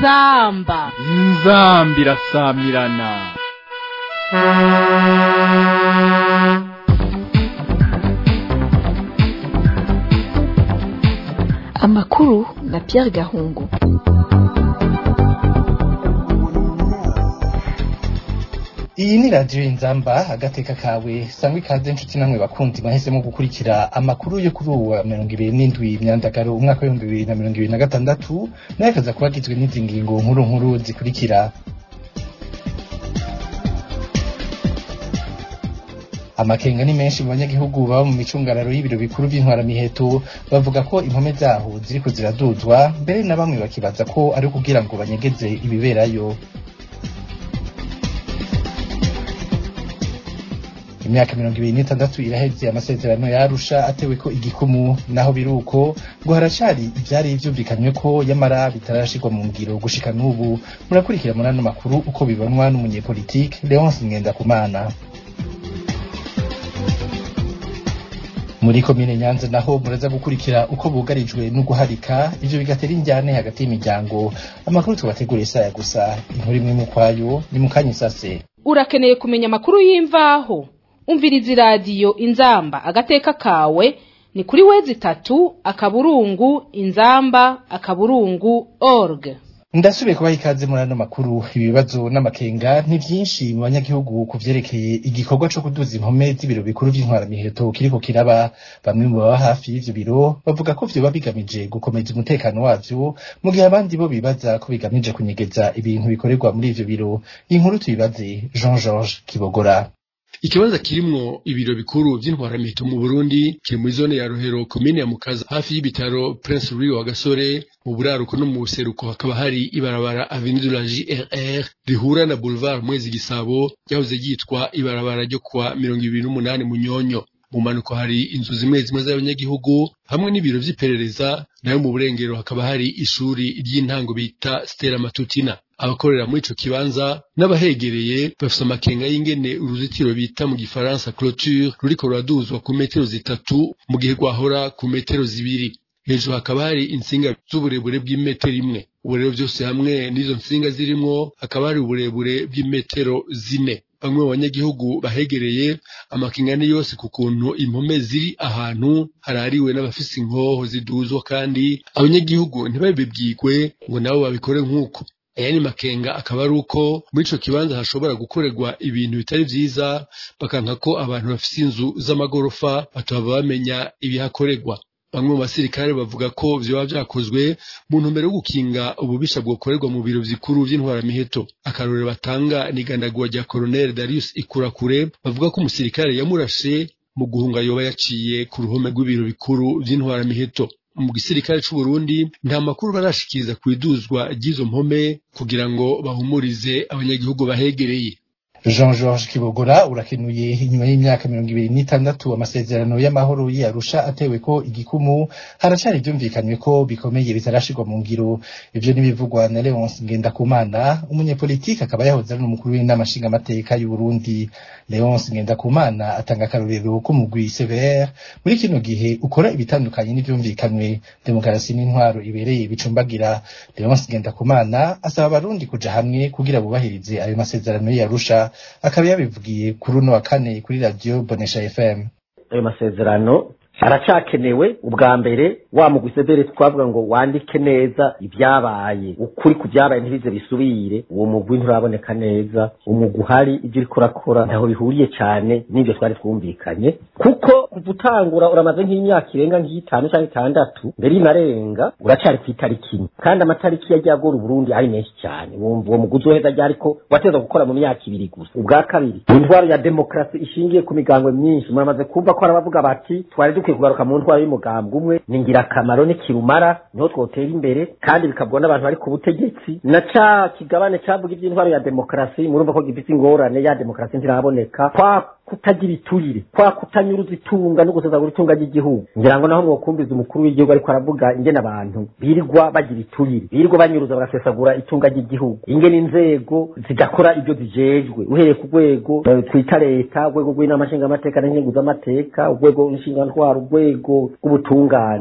inzamba irasamirana. Amakuru na Pierre Gahungu. Iyi ni radio Inzamba agateka kawe sangwe ikaze nshuti namwe bakunzi bahisemo gukurikira amakuru yo kuri uwa 27 Myandagaro umwaka wa 2026 naye kaza kubagizwe n'izi ngingo nkuru zikurikira. Amakenga ni menshi mu banyagihugu baba mu micungararo y'ibiro bikuru by'intwaramiheto bavuga ko impome zaho ziriko ziraduzwa mbere na bamwe bakibaza ko ari kugira ngo banyegeze ibiberayo. Imyaka 26 iraheze amasezerano ya Arusha atewe ko igikumu, naho biruko ngo haracari ivyari ivyumvikanywe ko yamara bitarashirwa mu ngiro gushika n'ubu. Murakurikira murano makuru uko bibonwa n'umunyepolitike Leonce Ngendakumana. Muri komine Nyanza naho muraza gukurikira uko bugarijwe no guharika, ivyo bigatera injyane hagati y'imiryango. Amakuru tubateguriye saya gusa, inkuru imwe mu kwayo ni mukanye sase. Urakeneye kumenya amakuru y'imvaho? Umviriza radio Inzamba agateka kawe ni kuri wezi 3 akaburungu inzamba.org. Ndasubiye kubaha ikaze muri ano makuru. Ibibazo n'amakenga ni byinshi mu banyagihugu kuvyerekeye igikorwa cyo kuduza impome z'ibiro bikuru by'intwaramiheto kiriko kiraba. Bamwe mu baba hafi y'ivyo biro bavuga ko vyo babigamije gukomeza umutekano wavyo, mu gihe abandi bo bibaza ko bigamije kunyegeza ibintu bikorerwa muri ivyo biro. Inkuru tuyibaze Jean Georges Kibogora. Ikibanza kirimwo ibiro bikuru by'intwaramiheto mu Burundi kiri muri zone ya Rohero, komine ya Mukaza, hafi y'ibitaro Prince Louis wa Gasore. Mu buraruko no mu buseruko hakaba hari ibarabara Avenue de la JRR rihura na Boulevard Mwezi Gisabo, yahoze yitwa ibarabara ryo kwa 28 Munyonyo. Mu manuko hari inzu zimwe z'abanyagihugu hamwe n'ibiro vy'iperereza, nayo mu burengero hakaba hari ishuri ry'intango bita Stella Matutina. Abakorera muri ico kibanza n'abahegereye bafise amakenga y'ingene uruzitiro bita mu gifaransa clôture ruriko ruraduzwa ku metero 3 mu gihe rwahora ku metero 2. Hejuru hakaba hari insinga z'uburebure bw'imetero 1. Uburero byose hamwe n'izo nsinga zirimwo hakaba hari uburebure bw'imetero 4. Bamwe mu banyagihugu bahegereye amakenga ni yose ku kuntu impome ziri ahantu harariwe n'abafise inkoho ziduzwa, kandi abanyagihugu ntibabibwirwe ngo nabo babikore nk'uko. Ayani makenga akaba ari uko muri ico kibanza hashobora gukorerwa ibintu bitari vyiza, bakanka ko abantu bafise inzu z'amagorofa bataba bamenya ibihakorerwa. Bamwe mu basirikare bavuga ko vyoba vyakozwe mu ntumbero yo gukinga ububisha bwokorerwa mu biro vy'ikuru vy'intwaramiheto. Akarorero batanga ni igandagurwa rya Colonel Darius Ikurakure, bavuga ko umusirikare yamurashe mu guhunga yoba yaciye ku ruhome rw'ibiro bikuru vy'intwaramiheto. Mu gisirikare c'u Burundi nta makuru barashikiriza kwiduzwa ry'izo mpome kugira ngo bahumurize abanyagihugu bahegereye. Jean Georges Kibogora urakenuye. Inyuma y'imyaka 26 amasezerano y'amahoro y'Arusha atewe ko igikumu, haracari byumvikanywe ko bikomeye bitarashirwa mu ngiro. Ivyo nibivugwa na Leonce Ngendakumana, umunyepolitike akaba yahoze ari umukuru w'inama nshingamateka y'u Burundi. Leonce Ngendakumana atanga akarorero ko mugwi CVR muri kino gihe ukora ibitandukanye n'ivyumvikanywe, demokarasi n'intwaro ibereye bicumbagira. Leonce Ngendakumana asaba abarundi kuja hamwe kugira bubahirize ayo masezerano y'Arusha. Akaba yabivugiye kuri uno wa kane kuri radio Bonesha FM. Ayo masezerano aracakenewe. Ubwa mbere wa mugwisebere twavuga ngo wandike neza ibyabaye, ukuri ku byabaye ntibize bisubire. Uwo mugwi nturaboneka neza, umugwi uhari ibyo uri kurakora ntaho bihuriye cyane n'ibyo twari twumvikanye, kuko kuvutangura uramaze nk'imyaka irenga nk'itanu cyangwa 6 mbere inarenga, uracari ku itariki, kandi amatariki yagiye agora Burundi ari menshi cyane. Uwo mugwi uzoheza ryari ko wateza gukora mu myaka 2 gusa. Ubwa kabiri, intwaro ya demokrasi ishingiye ku migangwe myinshi, muramaze kumva ko arabavuga bati twari kugaruka mu ntwaro y'umugambwe umwe ni ngirakamaro n'ikirumara, niho twotera imbere kandi bikabwa n'abantu bari ku butegetsi. Na ca kigabane cavuga iby'intwaro ya demokrasi, murumva ko gifite ingorane ya demokrasi ntiraboneka, kwa kutagira iturire, kwa kutanyuruza itunga no gusezagura itunga ry'igihugu. Ngira ngo naho mwokumviza umukuru w'igihugu ariko aravuga ingene abantu birirwa bagira iturire, birirwa banyuruza bagasesagura itunga ry'igihugu, ingene inzego zigakora ibyo zijejwe, uhereye ku rwego twita leta, urwego rw'inama nshingamateka n'ingingo z'amateka, urwego nshingantwaro, urwego rw'ubutungane,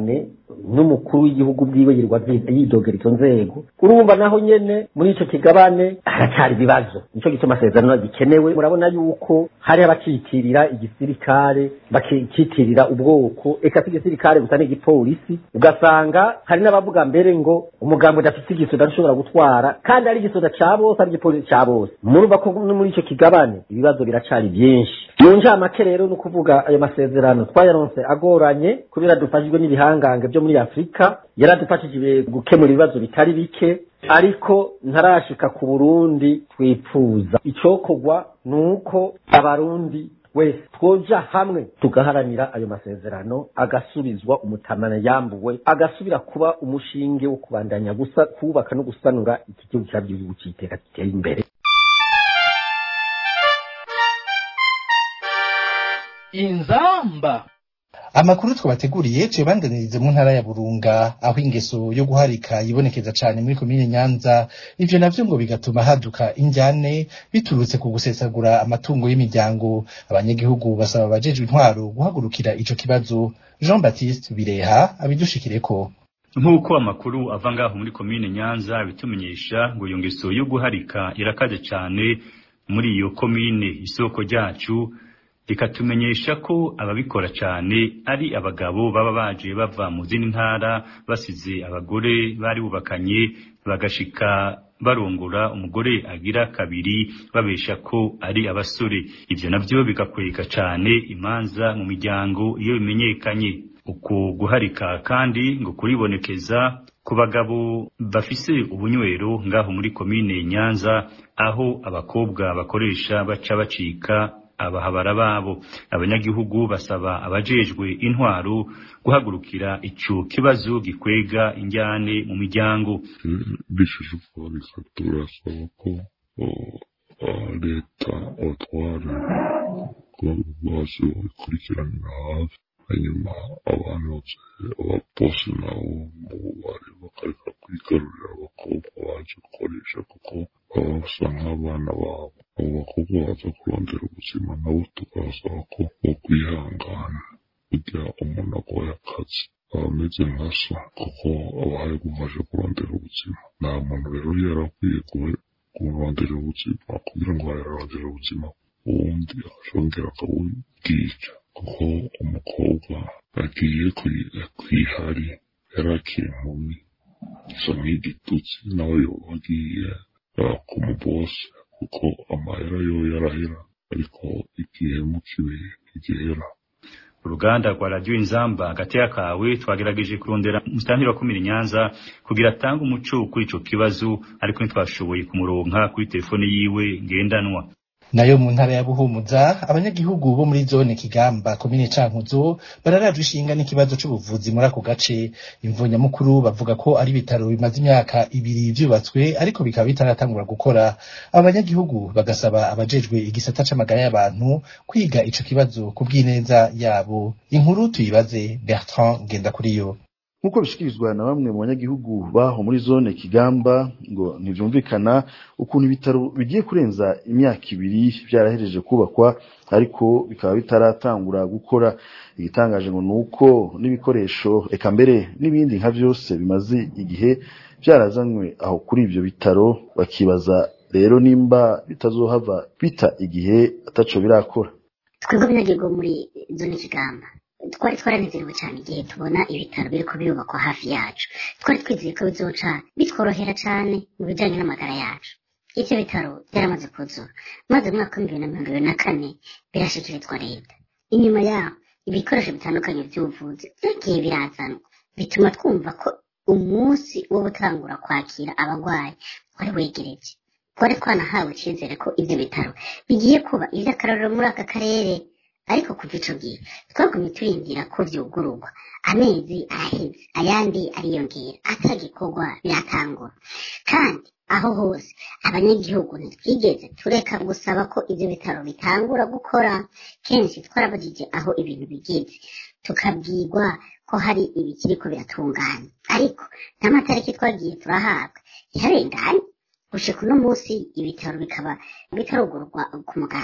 n'umukuru w'igihugu bwiwe yirwa yidogera izo nzego urumva naho nyene muri ico kigabane haracyari ibibazo nico gituma amasezerano gikenewe murabona yuko hari abacitirira igisirikare bakitirira ubwoko eka igisirikare gusa n'igipolisi ugasanga hari n'abavuga mbere ngo umugambo udafite igisoda ushobora gutwara kandi ari igisoda ca bose ari igipolisi ca bose murumva ko muri ico kigabane ibibazo biracari byinshi yonja make rero no kuvuga ayo masezerano twayaronse agoranye kubera dufashijwe n'ibihangange byo muri Afrika yaradufashije gukemura ibibazo bitari bike ariko ntarashika ku Burundi twipfuza icokogwa nuko abarundi wese twoja hamwe tugaharanira ayo masezerano agasubizwa umutamana yambuwe agasubira kuba umushinge wo kubandanya gusa kubaka no gusanura iki gihugu cy'igihugu cyiteka kiteye imbere. Inzamba. Amakuru twabateguriye tubandanirize mu ntara ya Burunga aho ingeso yo guharika yibonekeza cyane muri komine Nyanza ivyo navyo ngo bigatuma haduka injyane biturutse ku gusesagura amatungo y'imiryango abanyagihugu basaba abajejwe intwaro guhagurukira ico kibazo. Jean Baptiste Bireha abidushikireko. Nk'uko amakuru ava ngaho muri komine Nyanza bitumenyesha ngo iyo ngeso yo guharika irakaje cyane muri iyo komine isoko ryacu rikatumenyesha ko ababikora cyane ari abagabo baba baje bava mu zindi ntara basize abagore bari bubakanye bagashika barongora umugore agira kabiri babesha ko ari abasore ivyo navyo bigakweka cyane imanza mu miryango iyo bimenyekanye uko guharika kandi ngo kuribonekeza ku bagabo bafise ubunywero ngaho muri komine Nyanza aho abakobwa bakoresha baca bacika abahabara babo abanyagihugu basaba abajejwe intwaro guhagurukira ico kibazo gikwega injyane mu miryango bishije polisi turasaba ko leta otwara ko bazo ikurikiranira hafi hanyuma abantu abaposi nabo bari bakareka kwigarurira abakobwa baje gukoresha kuko baba basa nk'abana babo abo bakobwa baza kurondera ubuzima nabo tukabasaba ko bokwihangana kugira umuntu agoye akazi aba ameze nka so kuko abahaye gufasha kurondera ubuzima nta muntu rero yarakwiye kurondera ubuzima kugira ngo yararondera ubuzima uwundi ashongera akawubwica kuko umukobwa agiye kwihari yarakiri inkumi isa nk'igitutsi nawe yoba agiye ku mubosi kuko amahera yo yarahera ariko igihe mu kibe igihera. Uruganda rwa Radio Inzamba Gateya kawe twagerageje kurondera mustantiro wa komine Nyanza kugira atanga umuco kuri ico kibazo ariko ntitwashoboye kumuronka kuri telefone yiwe ngendanwa. Nayo mu ntara ya Buhumuza abanyagihugu bo muri zone Kigamba komine Cankuzo bararaje ishinga n'ikibazo c'ubuvuzi muri ako gace imvonya mukuru bavuga ko ari bitaro bimaze imyaka 2 vyubatswe ariko bikaba bitaratangura gukora abanyagihugu bagasaba abajejwe igisata c'amagara y'abantu kwiga ico kibazo kubw'ineza yabo inkuru tuyibaze Bertrand Ngendakuriyo. Nkuko bishikirizwa na bamwe mu banyagihugu baho muri zone Kigamba ngo ntivyumvikana ukuntu ibitaro bigiye kurenza imyaka 2 byarahereje kubakwa ariko bikaba bitaratangura gukora igitangaje ngo nuko n'ibikoresho eka mbere n'ibindi nka byose bimaze igihe byarazanywe aho kuri ivyo bitaro bakibaza rero nimba bitazohava bita igihe ataco birakora. Twebwe abanyagihugu muri zone Kigamba twari twaranezerewe cyane igihe tubona ibitaro biriko birubakwa hafi yacu twari twizeye ko bizoca bitworohera cyane mu bijanye n'amagara yacu. Ivyo bitaro byaramaze kuzura maze mu mwaka wa 2024 birashikirizwa leta. Inyuma yaho ibikoresho bitandukanye by'ubuvuzi byagiye birazanwa bituma twumva ko umunsi wo gutangura kwakira abagwayi wari wegereje. Twari twanahawe icyizere ko ivyo bitaro bigiye kuba ivy'akarorero muri aka karere ariko kuva ico gihe twagumye turindira ko vyugururwa amezi araheze ayandi ariyongera atagikorwa biratangura kandi aho hose abanyagihugu ntitwigeze tureka gusaba ko ivyo bitaro bitangura gukora kenshi twarabajije aho ibintu bigeze tukabwirwa ko hari ibikiriko biratungana ariko n'amatariki twagiye turahabwa yarenganye gushika uno munsi ibitaro bikaba bitarugurwa ku mugaragaro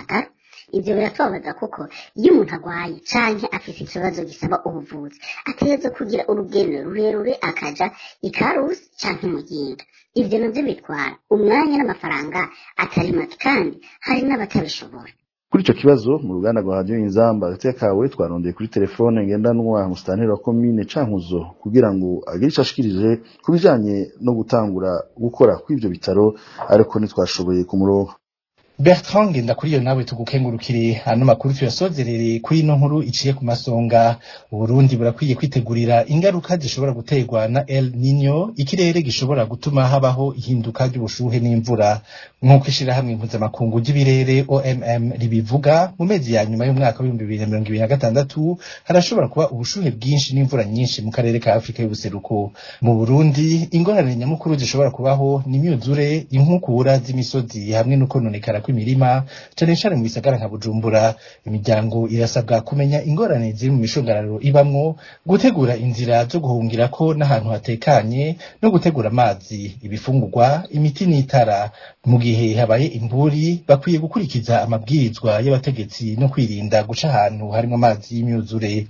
ivyo biratubabaza kuko iyo umuntu agwaye canke afise ikibazo gisaba ubuvuzi ategerezwa kugira urugendo rurerure akaja ikarusi canke Muyinga. Ivyo navyo bitwara umwanya n'amafaranga atari make kandi hari n'abatabishobora. Kuri ico kibazo mu ruganda rwa Radio Inzamba gatekawe twarondeye kuri telefone ngendanwa musitanteri wa komine Cankuzo kugira ngo agire ico ashikirije kubijanye no gutangura gukora kw'ivyo bitaro ariko ntitwashoboye kumuronka. Bertrand Ngendakuriyo nawe tugukengurukire hano makuru tuyasozerere kuri ino nkuru iciye ku masonga. Uburundi burakwiye kwitegurira ingaruka zishobora guterwa na El Niño, ikirere gishobora gutuma habaho ihinduka ry'ubushuhe n'imvura. Nk'uko ishirahamwe mpuzamakungu ry'ibirere OMM ribivuga, mu mezi ya nyuma y'umwaka wa 2026 harashobora kuba ubushuhe bwinshi n'imvura nyinshi mu karere ka Afrika y'ubuseruko. Mu Burundi ingorane nyamukuru zishobora kubaho ni imyuzure, inkukura z'imisozi hamwe no kononekara kw'imirima cane cane mu bisagara nka Bujumbura. Imiryango irasabwa kumenya ingorane ziri mu mishongararo ibamwo, gutegura inzira zo guhungirako n'ahantu hatekanye no gutegura amazi, ibifungurwa, imiti n'itara. Mu gihe habaye imburi bakwiye gukurikiza amabwirizwa y'abategetsi no kwirinda guca ahantu harimo amazi y'imyuzure.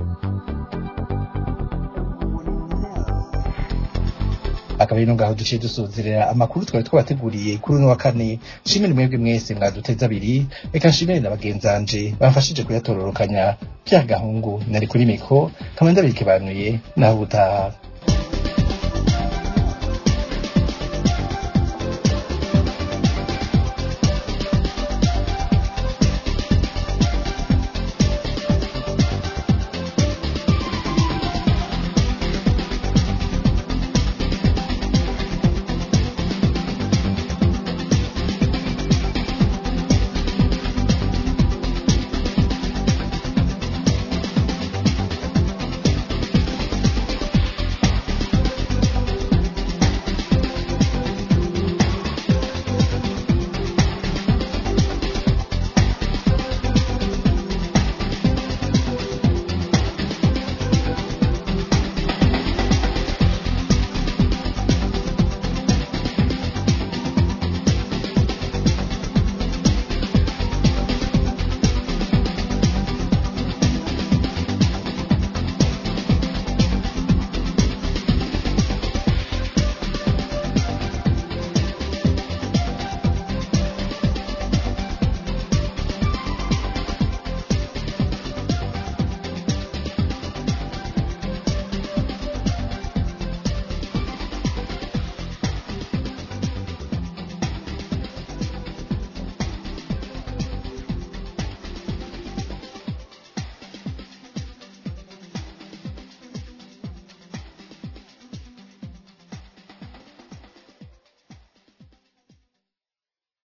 Akaba ino ngaho duciye dusozerera amakuru twari twabateguriye kuri uno wa kane. Nshimire mwebwe mwese mwaduteza abiri, reka nshimire na bagenzanje bamfashije kuyatororokanya. Pierre Gahungu nari kuri mikro, kamanda bikebanuye naho utaha.